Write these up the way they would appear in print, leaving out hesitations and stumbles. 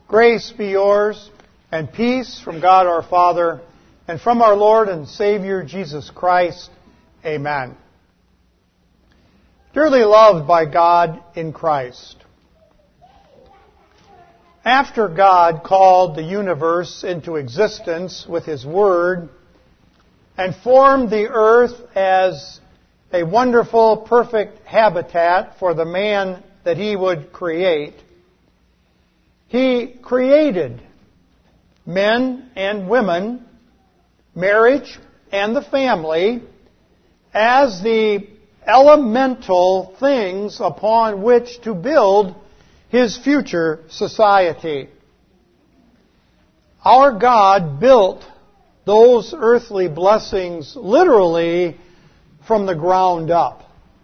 Grace be yours, and peace from God our Father, and from our Lord and Savior Jesus Christ. Amen. Dearly loved by God in Christ, after God called the universe into existence with His Word and formed the earth as a wonderful, perfect habitat for the man that He would create, He created men and women, marriage and the family, as the elemental things upon which to build His future society. Our God built those earthly blessings literally from the ground up.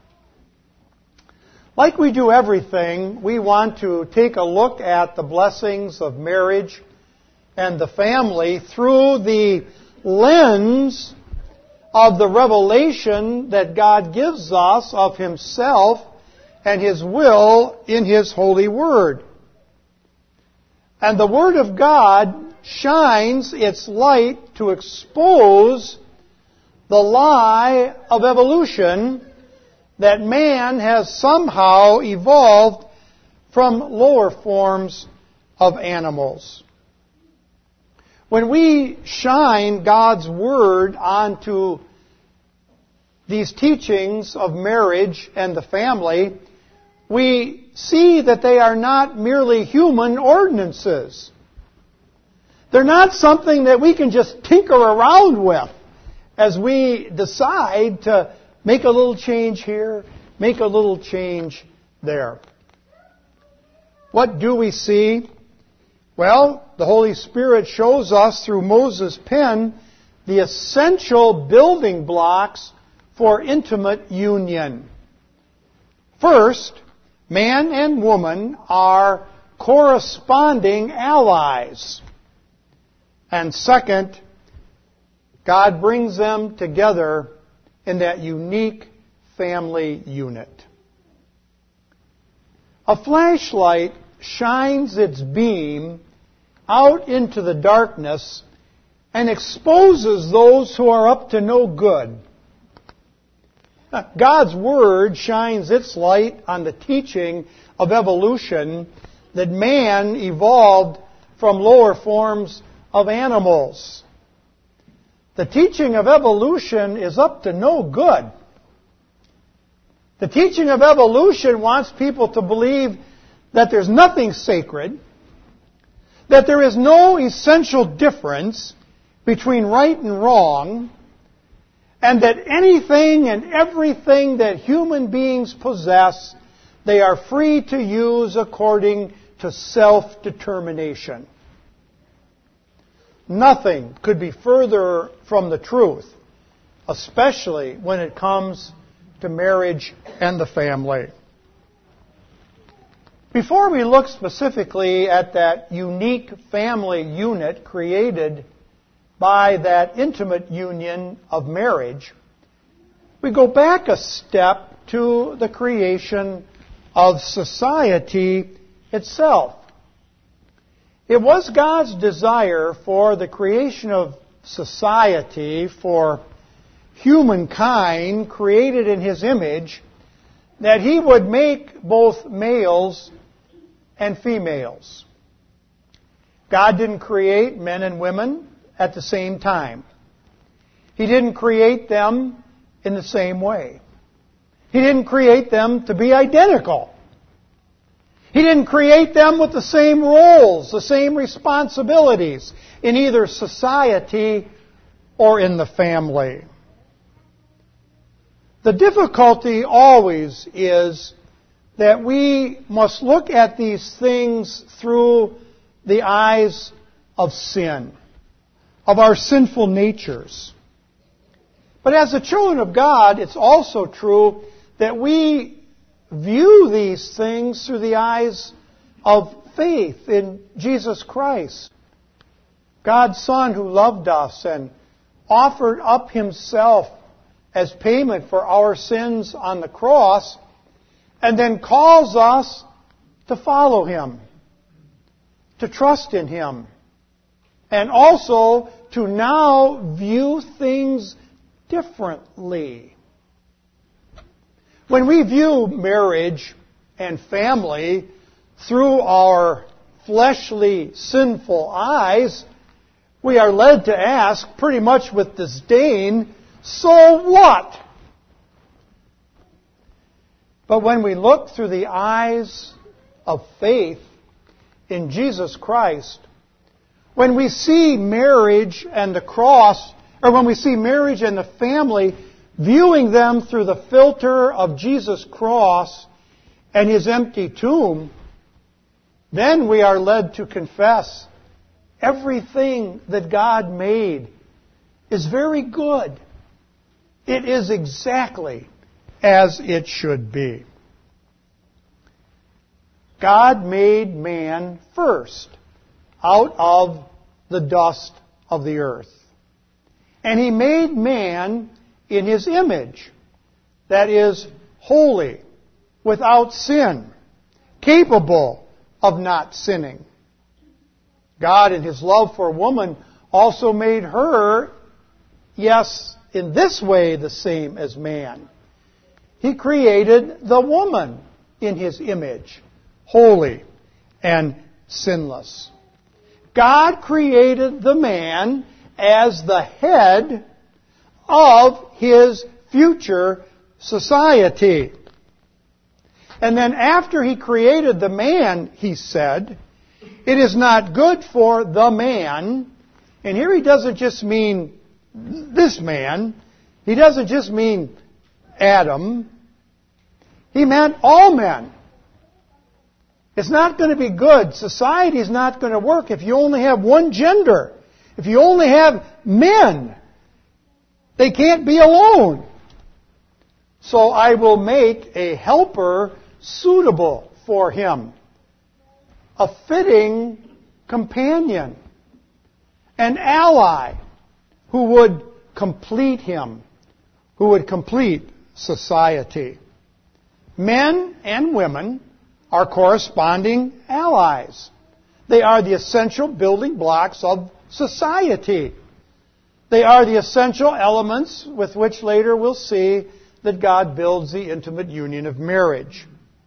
Like we do everything, we want to take a look at the blessings of marriage and the family through the lens of the revelation that God gives us of Himself and His will in His holy Word. And the Word of God shines its light to expose the lie of evolution that man has somehow evolved from lower forms of animals. When we shine God's Word onto these teachings of marriage and the family, we see that they are not merely human ordinances. They're not something that we can just tinker around with as we decide to make a little change here, make a little change there. What do we see? Well, the Holy Spirit shows us through Moses' pen the essential building blocks for intimate union. First, man and woman are corresponding allies. And second, God brings them together in that unique family unit. A flashlight shines its beam out into the darkness and exposes those who are up to no good. God's Word shines its light on the teaching of evolution that man evolved from lower forms of animals. The teaching of evolution is up to no good. The teaching of evolution wants people to believe that there's nothing sacred, that there is no essential difference between right and wrong, and that anything and everything that human beings possess, they are free to use according to self-determination. Nothing could be further from the truth, especially when it comes to marriage and the family. Before we look specifically at that unique family unit created by that intimate union of marriage, we go back a step to the creation of society itself. It was God's desire for the creation of society, for humankind created in His image, that He would make both males and females. God didn't create men and women at the same time. He didn't create them in the same way. He didn't create them to be identical. He didn't create them with the same roles, the same responsibilities in either society or in the family. The difficulty always is that we must look at these things through the eyes of sin, of our sinful natures. But as the children of God, it's also true that we view these things through the eyes of faith in Jesus Christ, God's Son who loved us and offered up Himself as payment for our sins on the cross, and then calls us to follow Him, to trust in Him. And also to now view things differently. When we view marriage and family through our fleshly, sinful eyes, we are led to ask, pretty much with disdain, so what? But when we look through the eyes of faith in Jesus Christ, when we see marriage and the cross, or when we see marriage and the family, viewing them through the filter of Jesus' cross and His empty tomb, then we are led to confess everything that God made is very good. It is exactly as it should be. God made man first out of the dust of the earth. And He made man in His image, that is, holy, without sin, capable of not sinning. God, in His love for woman, also made her, yes, in this way the same as man. He created the woman in His image, holy and sinless. God created the man as the head of his future society. And then after He created the man, He said, it is not good for the man. And here He doesn't just mean this man. He doesn't just mean Adam. He meant all men. It's not going to be good. Society is not going to work if you only have one gender. If you only have men. They can't be alone. So I will make a helper suitable for him. A fitting companion. An ally who would complete him. Who would complete society. Men and women are corresponding allies. They are the essential building blocks of society. They are the essential elements with which later we'll see that God builds the intimate union of marriage.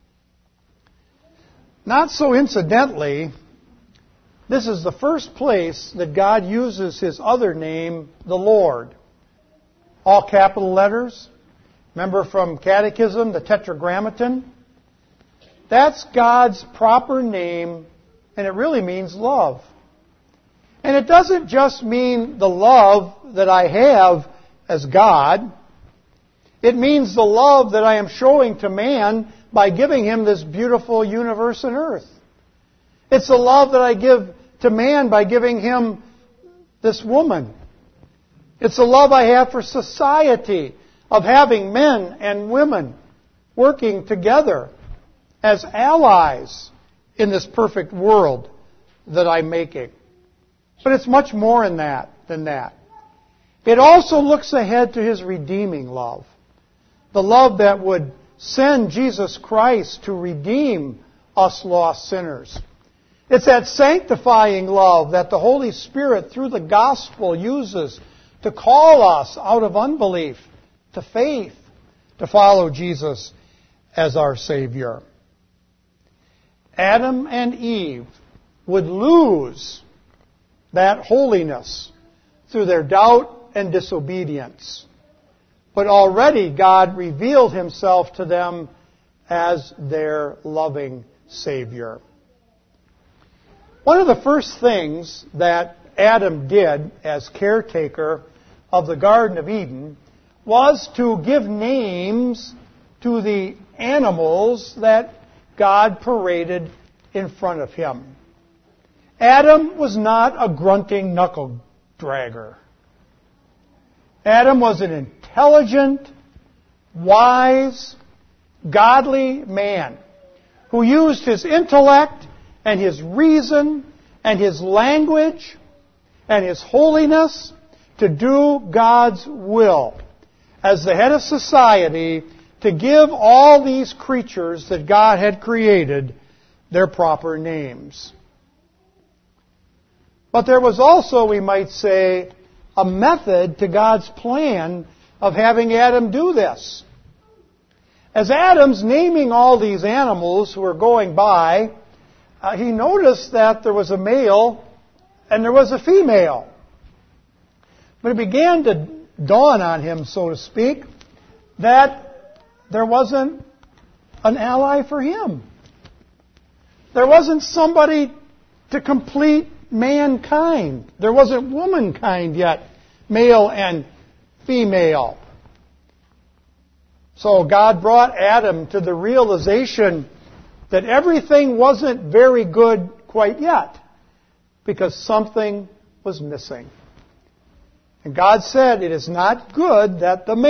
Not so incidentally, this is the first place that God uses His other name, the Lord. All capital letters. Remember from Catechism, the Tetragrammaton? That's God's proper name, and it really means love. And it doesn't just mean the love that I have as God. It means the love that I am showing to man by giving him this beautiful universe and earth. It's the love that I give to man by giving him this woman. It's the love I have for society, of having men and women working together as allies in this perfect world that I'm making. But it's much more than that. It also looks ahead to His redeeming love. The love that would send Jesus Christ to redeem us lost sinners. It's that sanctifying love that the Holy Spirit, through the gospel, uses to call us out of unbelief to faith, to follow Jesus as our Savior. Adam and Eve would lose that holiness through their doubt and disobedience. But already God revealed Himself to them as their loving Savior. One of the first things that Adam did as caretaker of the Garden of Eden was to give names to the animals that God paraded in front of him. Adam was not a grunting knuckle dragger. Adam was an intelligent, wise, godly man who used his intellect and his reason and his language and his holiness to do God's will as the head of society, to give all these creatures that God had created their proper names. But there was also, we might say, a method to God's plan of having Adam do this. As Adam's naming all these animals who were going by, he noticed that there was a male and there was a female. But it began to dawn on him, so to speak, that there wasn't an ally for him. There wasn't somebody to complete mankind. There wasn't womankind yet, male and female. So God brought Adam to the realization that everything wasn't very good quite yet, because something was missing. And God said, it is not good that the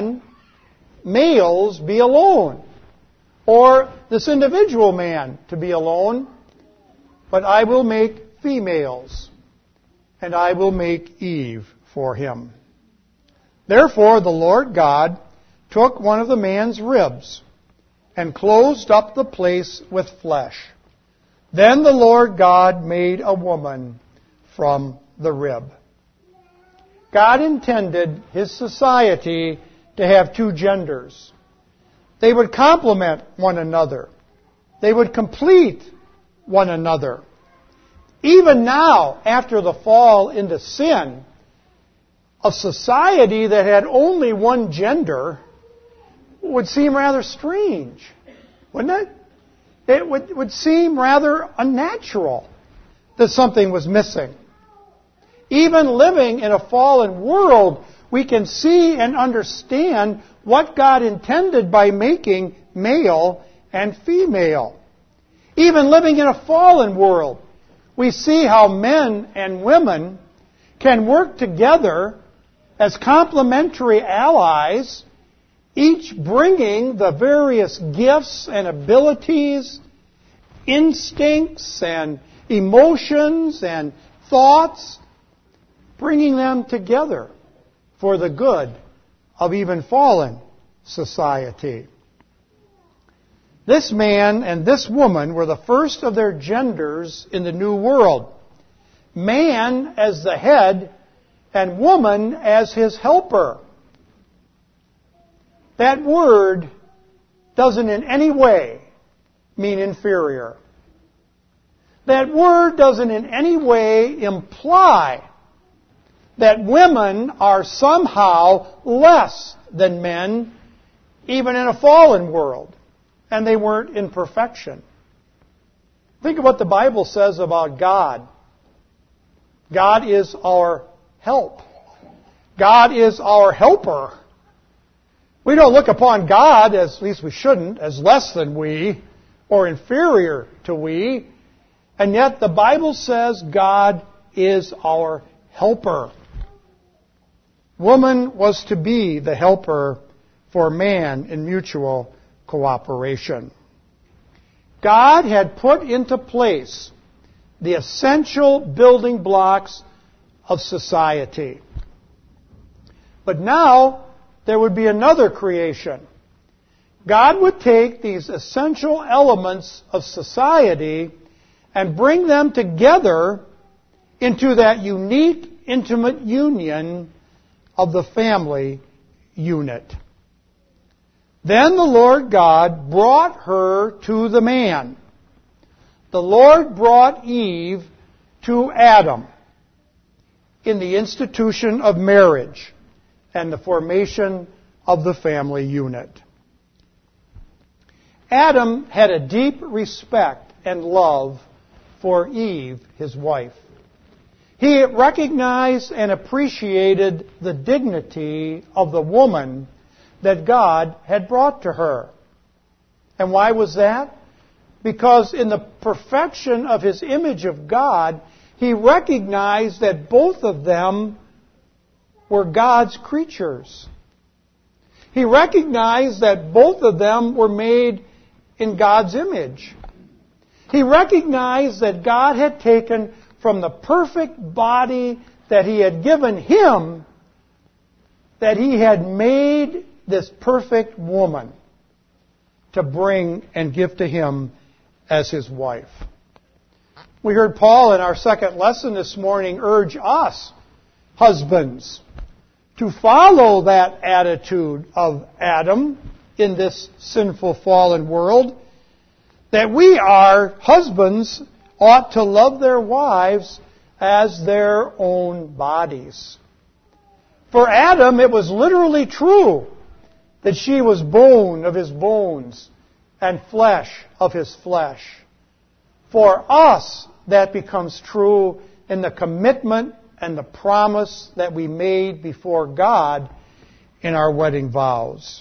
males be alone, or this individual man to be alone, but I will make females, and I will make Eve for him. Therefore the Lord God took one of the man's ribs and closed up the place with flesh. Then the Lord God made a woman from the rib. God intended His society to have two genders. They would complement one another. They would complete one another. Even now, after the fall into sin, a society that had only one gender would seem rather strange, wouldn't it? It would seem rather unnatural that something was missing. Even living in a fallen world, we can see and understand what God intended by making male and female. Even living in a fallen world, we see how men and women can work together as complementary allies, each bringing the various gifts and abilities, instincts and emotions and thoughts, bringing them together for the good of even fallen society. This man and this woman were the first of their genders in the new world. Man as the head and woman as his helper. That word doesn't in any way mean inferior. That word doesn't in any way imply that women are somehow less than men, even in a fallen world, and they weren't in perfection. Think of what the Bible says about God. God is our help. God is our helper. We don't look upon God, as at least we shouldn't, as less than we or inferior to we. And yet the Bible says God is our helper. Woman was to be the helper for man in mutual cooperation. God had put into place the essential building blocks of society. But now there would be another creation. God would take these essential elements of society and bring them together into that unique, intimate union of the family unit. Then the Lord God brought her to the man. The Lord brought Eve to Adam in the institution of marriage and the formation of the family unit. Adam had a deep respect and love for Eve, his wife. He recognized and appreciated the dignity of the woman that God had brought to her. And why was that? Because in the perfection of his image of God, he recognized that both of them were God's creatures. He recognized that both of them were made in God's image. He recognized that God had taken from the perfect body that He had given him, that He had made this perfect woman to bring and give to him as his wife. We heard Paul in our second lesson this morning urge us, husbands, to follow that attitude of Adam in this sinful, fallen world, that we, our husbands, ought to love their wives as their own bodies. For Adam, it was literally true that she was bone of his bones and flesh of his flesh. For us, that becomes true in the commitment and the promise that we made before God in our wedding vows.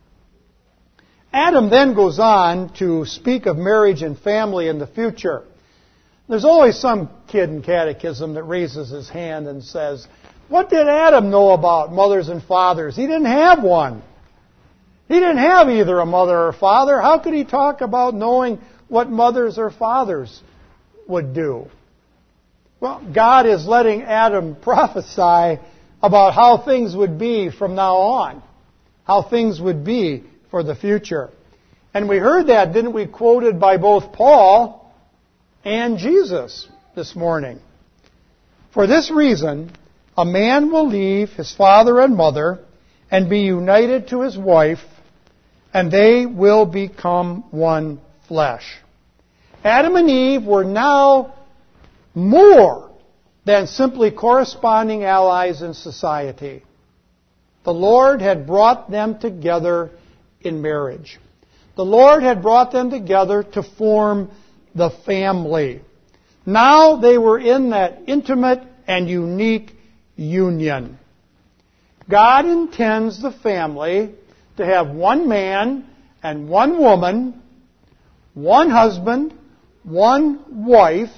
Adam then goes on to speak of marriage and family in the future. There's always some kid in catechism that raises his hand and says, what did Adam know about mothers and fathers? He didn't have one. He didn't have either a mother or a father. How could he talk about knowing what mothers or fathers would do? Well, God is letting Adam prophesy about how things would be from now on, how things would be for the future. And we heard that, didn't we, quoted by both Paul and Jesus this morning. For this reason, a man will leave his father and mother and be united to his wife, and they will become one flesh. Adam and Eve were now more than simply corresponding allies in society. The Lord had brought them together in marriage. The Lord had brought them together to form the family. Now they were in that intimate and unique union. God intends the family to have one man and one woman, one husband, one wife,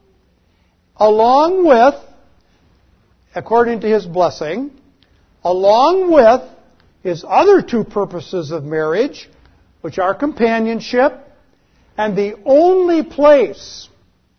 along with, according to His blessing, along with His other two purposes of marriage, which are companionship, and the only place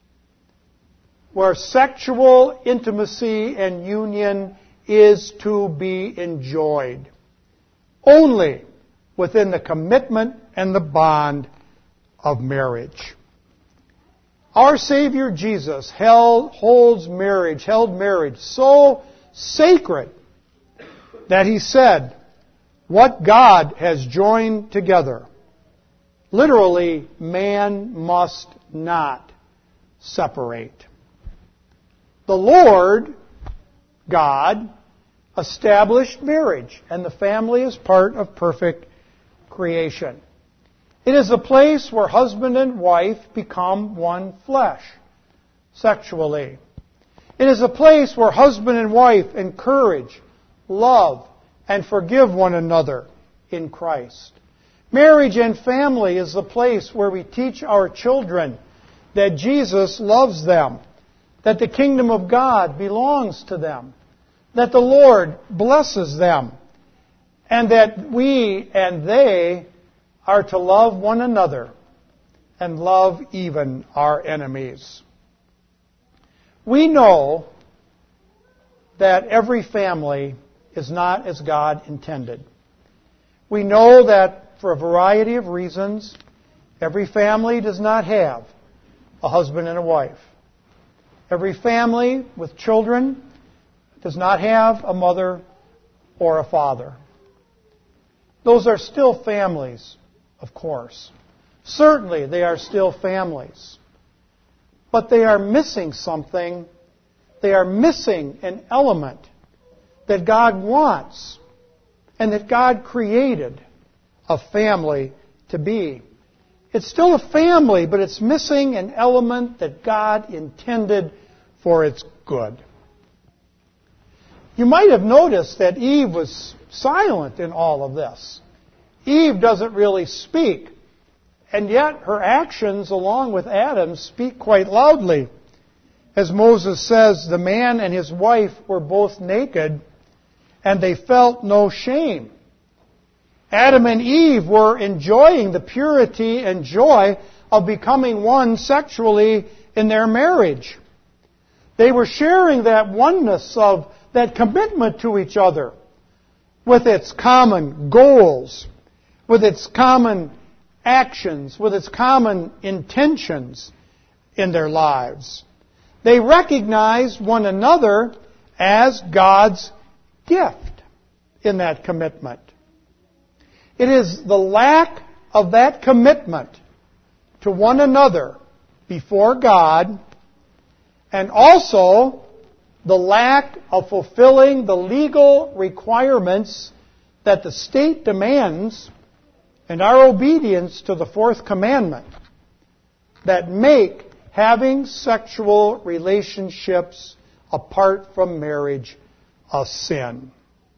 where sexual intimacy and union is to be enjoyed. Only within the commitment and the bond of marriage. Our Savior Jesus held marriage so sacred that He said, what God has joined together, literally, man must not separate. The Lord, God, established marriage, and the family is part of perfect creation. It is a place where husband and wife become one flesh, sexually. It is a place where husband and wife encourage, love, and forgive one another in Christ. Marriage and family is the place where we teach our children that Jesus loves them, that the kingdom of God belongs to them, that the Lord blesses them, and that we and they are to love one another and love even our enemies. We know that every family is not as God intended. We know that for a variety of reasons, every family does not have a husband and a wife. Every family with children does not have a mother or a father. Those are still families, of course. Certainly they are still families. But they are missing something. They are missing an element that God wants and that God created a family to be. It's still a family, but it's missing an element that God intended for its good. You might have noticed that Eve was silent in all of this. Eve doesn't really speak, and yet her actions, along with Adam's, speak quite loudly. As Moses says, the man and his wife were both naked, and they felt no shame. Adam and Eve were enjoying the purity and joy of becoming one sexually in their marriage. They were sharing that oneness of that commitment to each other with its common goals, with its common actions, with its common intentions in their lives. They recognize one another as God's gift in that commitment. It is the lack of that commitment to one another before God, and also the lack of fulfilling the legal requirements that the state demands, and our obedience to the fourth commandment, that make having sexual relationships apart from marriage a sin.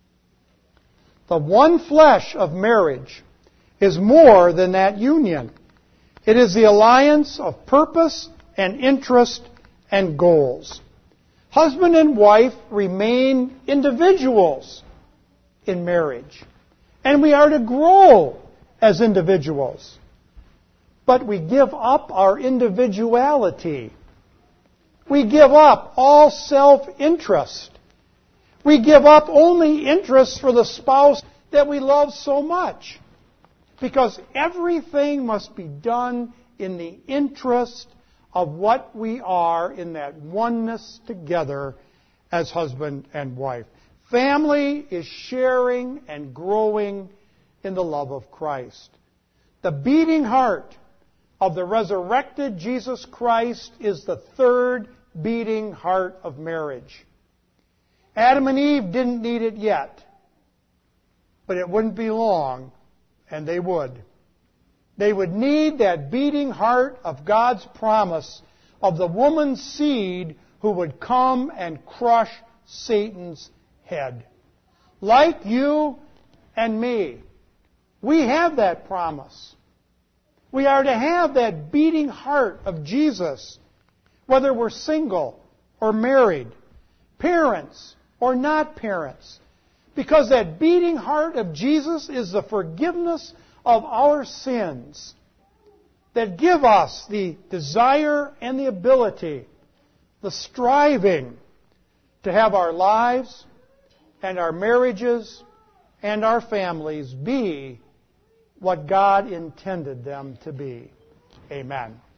The one flesh of marriage is more than that union. It is the alliance of purpose and interest and goals. Husband and wife remain individuals in marriage, and we are to grow as individuals. But we give up our individuality. We give up all self-interest. We give up only interest for the spouse that we love so much. Because everything must be done in the interest of what we are in that oneness together as husband and wife. Family is sharing and growing in the love of Christ. The beating heart of the resurrected Jesus Christ is the third beating heart of marriage. Adam and Eve didn't need it yet, but it wouldn't be long, and they would. They would need that beating heart of God's promise of the woman's seed who would come and crush Satan's head. Like you and me, we have that promise. We are to have that beating heart of Jesus, whether we're single or married, parents or not parents, because that beating heart of Jesus is the forgiveness of our sins that give us the desire and the ability, the striving to have our lives and our marriages and our families be what God intended them to be. Amen.